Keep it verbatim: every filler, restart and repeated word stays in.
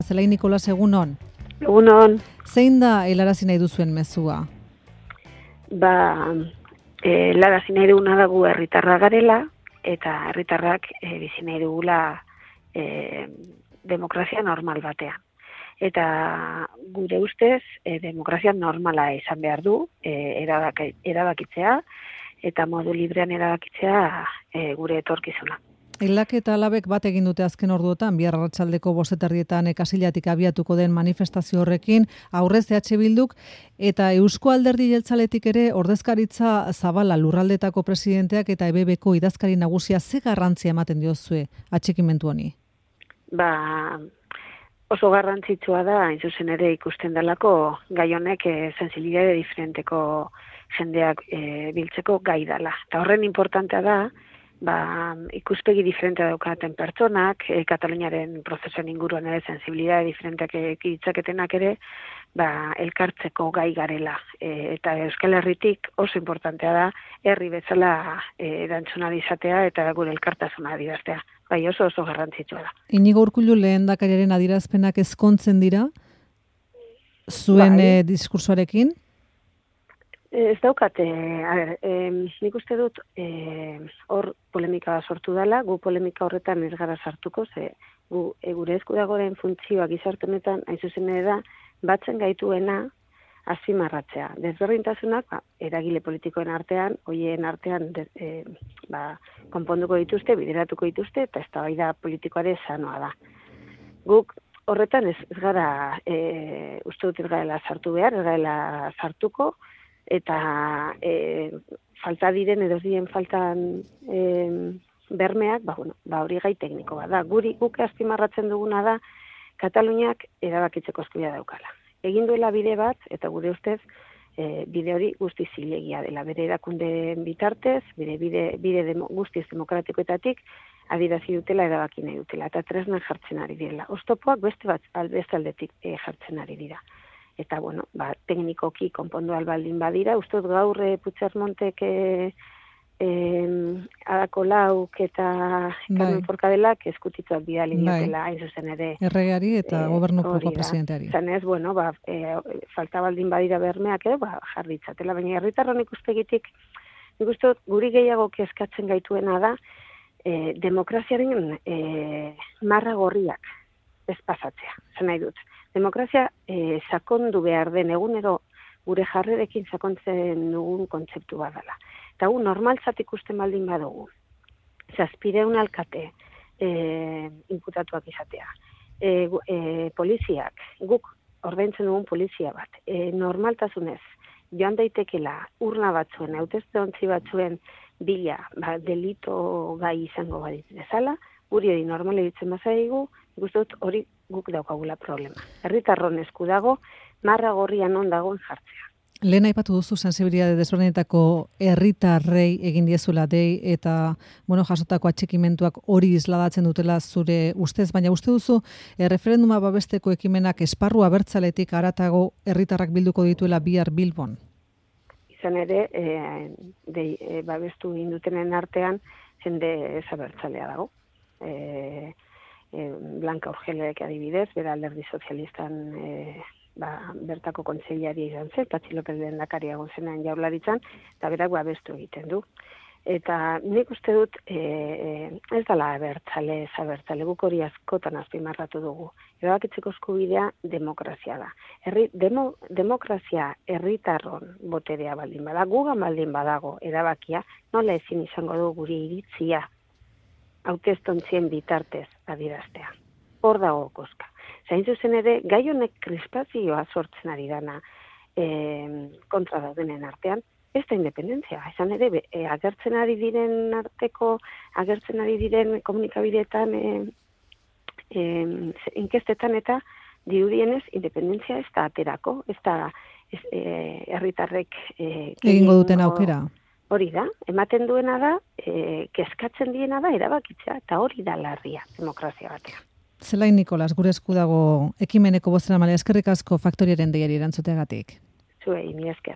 Zelain Nikolas, egunon. Egunon. Zein da helarazi nahi duzuen mezua? Ba, eh, helarazi nahi duguna da gu herritarra garela, eta herritarrak eh, bizi nahi dugula eh, demokrazia normal batean. Eta gure ustez, eh, demokrazia normala izan behar du, eh, erabak, erabakitzea, eta modu librean erabakitzea eh, gure etorkizuna. Hilak eta alabek bat egin dute azken orduotan, bihar arratsaldeko bosteterdietan Kasilatik abiatuko den manifestazio horrekin, aurrez E H Bilduk, eta Eusko Alderdi Jeltzaletik ere ordezkaritza zabala lurraldetako presidenteak eta E B Bko idazkari nagusia ze garrantzia ematen diozue atxikimentu honi? Ba, oso garrantzitsua da, hain zuzen ere ikusten delako, gai honek e, sensibilitate diferenteko jendeak e, biltzeko gai dela. Eta horren importantea da, ba, ikuspegi diferentea daukaten pertsonak, e, Kataluniaren prozesuan inguruan ere sensibilitate diferenteak ditzaketenak ere, ba, elkartzeko gai garela. E, eta Euskal Herritik oso importantea da, herri bezala e, erantzuna izatea eta gure elkartasuna adieraztea. Bai, oso oso garrantzitsua da. Inigo Urkullu lehendakariaren adierazpenak ezkontzen dira zuen bai. e, diskursoarekin? Ez daukate, a ber, eh, nik uste dut eh, hor polemika sortu dela, gu polemika horretan ez gara sartuko, ze gu, e, gure esku dagoen funtzioa gizarte honetan, hain zuzen ere da, batzen gaituena azpimarratzea. Desberdintasunak, ba, eragile politikoen artean, hoien artean de, e, ba, konponduko dituzte, bideratuko dituzte, eta eztabaida politikoare sanoa da. Guk horretan ez, ez gara, e, uste dut ez gara sartu behar, ez gara sartuko, eta e, falta diren edo diren faltan e, bermeak, ba, bueno, ba hori gai tekniko bat da. Guri guk azpimarratzen duguna da Kataluniak erabakitzeko eskubidea daukala. Egin duela bide bat, eta gure ustez e, bide hori guztiz zilegia dela. Bere erakundeen bitartez, bere bide, bide demo, guztiz demokratikoetatik adierazi dutela erabaki nahi dutela. Eta tresna jartzen ari direla. Oztopoak beste bat, beste aldetik e, jartzen ari dira. Eta, bueno, ba, teknikoki konpondu albaldin badira, ustez gaur e, Puigdemont e, e, adako lauk eta Carmen Forcadelak eskutituak bidali diotela, hain zuzen ere. Erregeari eta e, gobernuko presidenteari. Zan ez, bueno, ba, e, falta baldin badira bermeak, edo, ba, jarritzatela, baina herritarron ikuspegitik, nik uste dut, guri gehiago kezkatzen gaituena da, e, demokraziaren e, marra gorriak ez pasatzea, zan nahi dut. Demokrazia eh, sakondu behar den egunero gure jarrerekin sakontzen dugun kontzeptu badala. Eta gu normaltzat ikusten baldin badugu. Zazpireun alkate eh, inputatuak izatea. E, e, poliziak, guk ordaintzen dugun polizia bat. E, normaltasunez, joan daitekela urna batzuen, hautesle ontzi batzuen bila, ba, delito gai izango badit bezala, guri hori normale ditzen bazaigu, guztot hori guk daukagula problema. Herritarron esku dago, marra gorrian on dagoen jartzea. Lehen aipatu duzu sensibilitate desberdinetako herritarrei egin diezula dei eta bueno, jasotako atxikimentuak hori isladatzen dutela zure ustez, baina uste duzu e, referenduma babesteko ekimenak esparru abertzaletik haratago herritarrak bilduko dituela bihar Bilbon? Izan ere, e, de, e, babestu indutenen artean jende ez abertzalea dago. E, e, Blanca Urgelek adibidez, bera alderdi sozialistan e, ba, bertako kontseilari izan zen, Patxi López lehendakaria egon zenean jaurlaritzan, eta berak babestu egiten du. Eta nik uste dut e, ez dela abertzale, ez abertzale, guk hori askotan azpimarratu dugu. Erabakitzeko eskubidea demokrazia da. Herri, demo, demokrazia herritarron boterea baldin bada, gugan baldin badago erabakia, nola ezin izango du guri iritzia hautestontzien bitartez adieraztea. Hor dago koska. Zain zuzen ere, gai honek krispazioa sortzen ari dana e, kontra daudenen artean, ez da independentzia. Izan ere, be, e, agertzen ari diren arteko, agertzen ari diren komunikabideetan, e, e, inkestetan eta dirudienez, independentzia ez da aterako, ez da ez, e, herritarrek e, egingo duten aukera. Hori da, ematen duena da, e, kezkatzen diena da erabakitzea, eta hori da larria demokrazia batean. Zelain Nikolas, gure esku dago ekimeneko bozeramailea, eskerrik asko Faktoriaren deiari erantzuteagatik. Zuei, mi esker.